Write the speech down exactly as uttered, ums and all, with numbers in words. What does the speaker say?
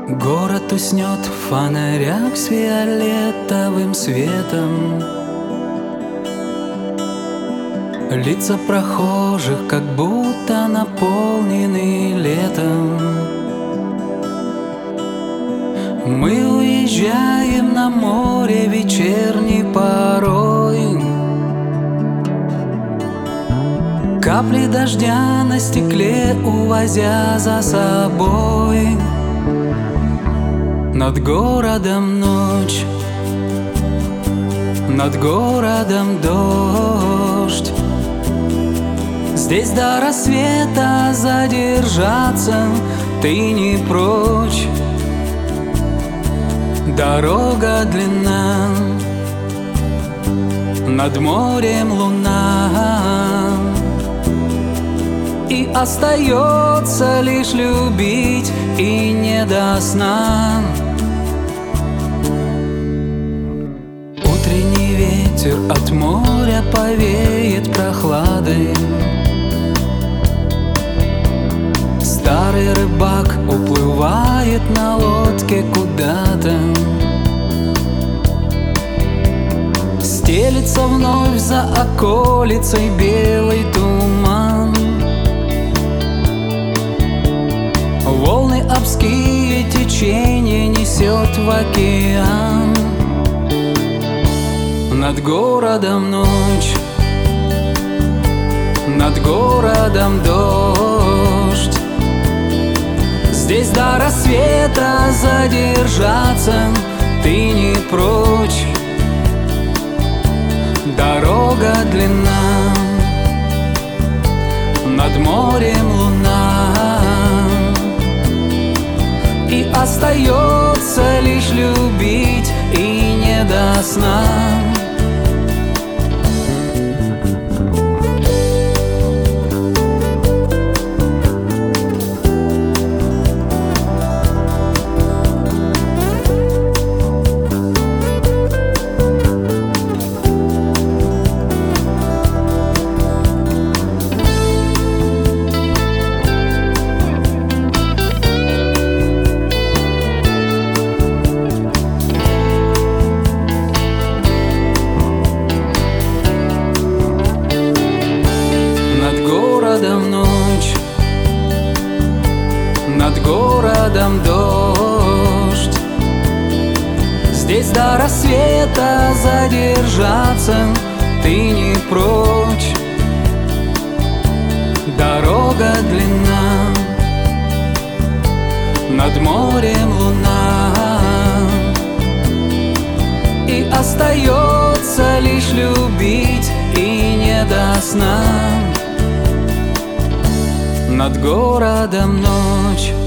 Город уснет в фонарях с фиолетовым светом. Лица прохожих как будто наполнены летом. Мы уезжаем на море вечерней порой. Капли дождя на стекле увозя за собой. Над городом ночь, над городом дождь. Здесь до рассвета задержаться ты не прочь. Дорога длинна, над морем луна, и остается лишь любить и не до сна. Утренний ветер от моря повеет прохладой. Старый рыбак уплывает на лодке куда-то. Стелится вновь за околицей белый туман. Волны обские течение несет в океан. Над городом ночь, над городом дождь. Здесь до рассвета задержаться ты не прочь. Дорога длинна, над морем луна, и остается лишь любить и не до сна. Ночь, над городом дождь. Здесь до рассвета задержаться ты не прочь. Дорога длинна, над морем луна, и остается лишь любить и не до сна. Над городом ночь,